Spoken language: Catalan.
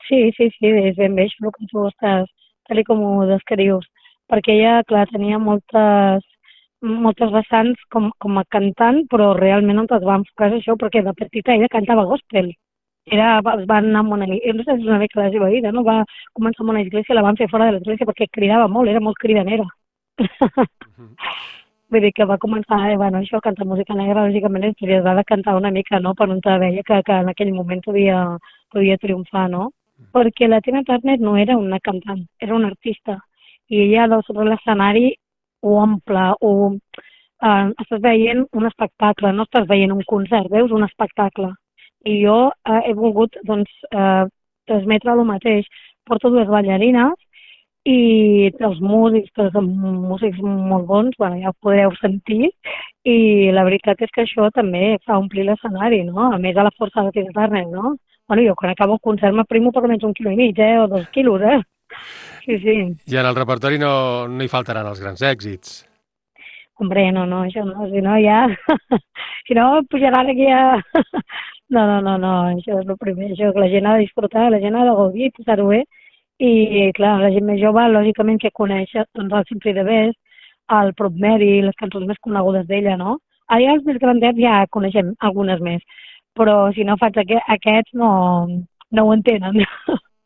Sí, és ben bé això el que tu estàs, tal com ho descrius, perquè ella, clar, tenia moltes vessants com a cantant, però realment on es va enfocar és això, perquè de petita ella cantava gospel. Va anar a una, no sé si és una mica la seva vida, no? Va començar en una església, la van fer fora de l'església perquè cridava molt, era molt cridanera. Mhm. Vull dir que va començar, bueno, això, a cantar música negra, lògicament, i es va de cantar una mica, no?, per on te veia que en aquell moment podia triomfar, no? Perquè la Tina Turner no era una cantant, era una artista. I ella, sobre l'escenari, ho omple, estàs veient un espectacle, no estàs veient un concert, veus un espectacle. I jo he volgut, doncs, transmetre el mateix. Porto dues ballarines i els músics, que són músics molt bons, bueno, ja ho podeu sentir, i la veritat és que això també fa omplir l'escenari, no? A més de la força de Tina Turner, no? Bueno, jo quan acabo el concert m'aprimo per almenys 1,5 quilo, o 2 quilos, eh? Sí, sí. I en el repertori no hi faltaran els grans èxits. Hombre, no, això no, si no ja... si no, pujaran aquí a... No, això és el primer, això que la gent ha de disfrutar, la gent ha de gaudir, posar-ho bé, i clar, la gent més jove, lògicament, que coneix doncs, el Simply the Best, el Proud Mary, les cançons més conegudes d'ella, no? Allà els més grandets ja coneixem algunes més, però si no faig aquests no ho entenen.